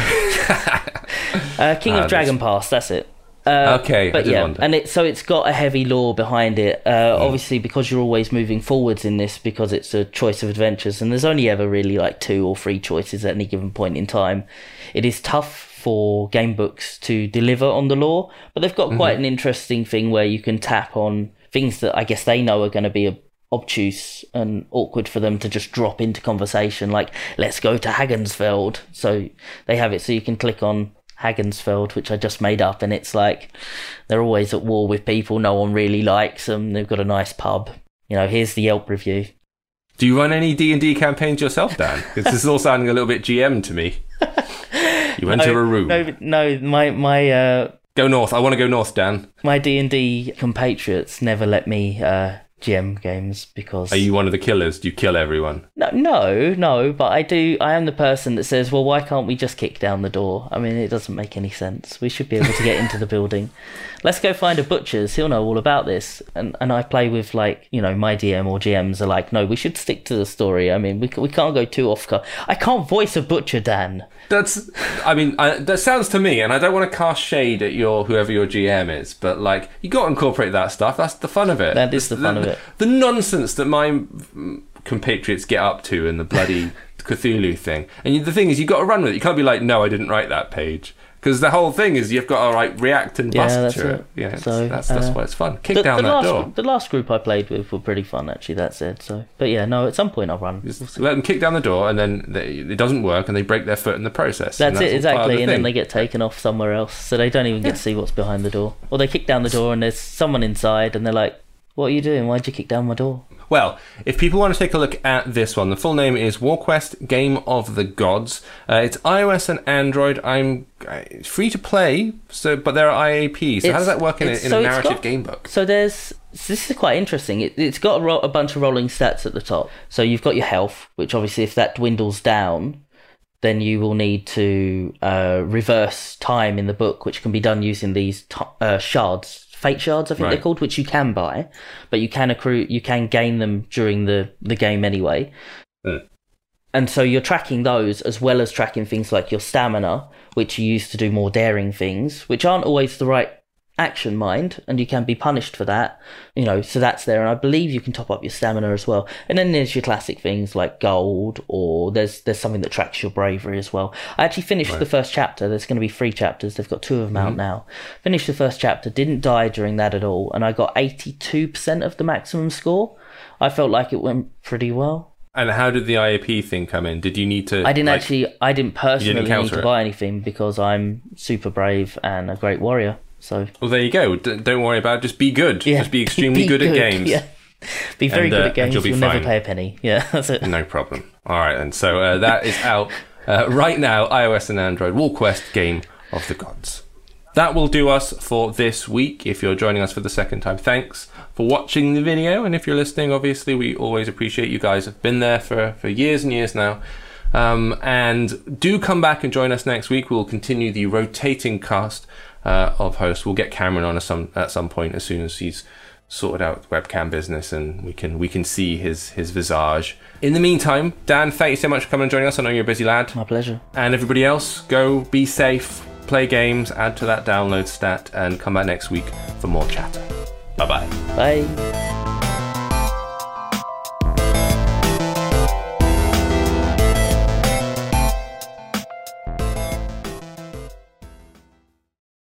uh, King Ah, of Dragon Pass. That's it. Uh, Okay, I but did yeah, wonder. and it so it's got a heavy lore behind it. Uh, Obviously, because you're always moving forwards in this, because it's a choice of adventures, and there's only ever really like two or three choices at any given point in time. It is tough for game books to deliver on the lore, but they've got quite an interesting thing where you can tap on things that I guess they know are going to be a obtuse and awkward for them to just drop into conversation, like let's go to Hagensfeld. So they have it so you can click on Hagensfeld, which I just made up, and it's like they're always at war with people, no one really likes them, they've got a nice pub, you know, here's the Yelp review. Do you run any D and D campaigns yourself, Dan? Because this is all sounding a little bit G M to me. You enter no, a room. no no my my uh Go north. I want to go north, Dan. my D and D compatriots never let me uh G M games because Are you one of the killers? Do you kill everyone? No, no, no, but I do. I am the person that says, well, why can't we just kick down the door? I mean, it doesn't make any sense. We should be able to get into the building. Let's go find a butcher's. He'll know all about this. And and I play with, like, you know, my D M or G Ms are like, no, we should stick to the story. I mean, we, we can't go too off cut. I can't voice a butcher, Dan. That's, I mean, I, that sounds to me, and I don't want to cast shade at your whoever your G M is, but like, you got to incorporate that stuff. That's the fun of it. That is the fun of it. The nonsense that my mm, compatriots get up to and the bloody Cthulhu thing. And you, the thing is, you got to run with it. You can't be like, no, I didn't write that page. Because the whole thing is you've got to like react and Yeah, bust that's to it. it. Yeah, it's- So, that's that's uh, why it's fun. Kick The, down the that last, door. the last group I played with were pretty fun, actually, that said. So, but yeah, no, at some point I'll run. Just let them kick down the door, and then they, it doesn't work, and they break their foot in the process. and That's, it, all part of exactly, the and then thing. they get taken off somewhere else, so they don't even get to see what's behind the door. Or they kick down the door and there's someone inside, and they're like, what are you doing? Why'd you kick down my door? Well, if people want to take a look at this one, the full name is WarQuest Game of the Gods. Uh, it's iOS and Android. I'm uh, it's free to play, so but there are I A Ps. So how It's- does that work in, a, it's- in so a it's narrative got- game book? So there's, so this is quite interesting. It, it's got a, ro- a bunch of rolling stats at the top. So you've got your health, which obviously if that dwindles down, then you will need to uh, reverse time in the book, which can be done using these t- uh, shards. Fate shards, I think Right. they're called, which you can buy, but you can accrue, you can gain them during the, the game anyway. Mm. And so you're tracking those as well as tracking things like your stamina, which you use to do more daring things, which aren't always the right action, mind, and you can be punished for that, you know, so that's there. And I believe you can top up your stamina as well. And then there's your classic things like gold, or there's there's something that tracks your bravery as well. I actually finished Right. the first chapter. There's going to be three chapters. They've got two of them out Mhm. now. Finished the first chapter, didn't die during that at all, and I got eighty-two percent of the maximum score. I felt like it went pretty well. And how did the I A P thing come in? Did you need to... I didn't like- actually, I didn't personally need encounter to it? buy anything because I'm super brave and a great warrior. So Well, there you go. D- don't worry about it. Just be good. yeah, Just be extremely good, at games. Yeah, be very And, good uh, at and games. you'll be You'll fine. never pay a penny. Yeah, that's it. No problem. All right, and so uh, that is out uh, right now, iOS and Android, WarQuest Game of the Gods. That will do us for this week. If you're joining us for the second time, thanks for watching the video. And if you're listening, obviously, we always appreciate you guys have been there for, for years and years now. Um, and do come back and join us next week. We'll continue the rotating cast uh, of hosts. We'll get Cameron on at some, at some point as soon as he's sorted out the webcam business and we can we can see his his visage. In the meantime, Dan, thank you so much for coming and joining us. I know you're a busy lad. My pleasure. And everybody else, go be safe, play games, add to that download stat, and come back next week for more chatter. Bye-bye. Bye.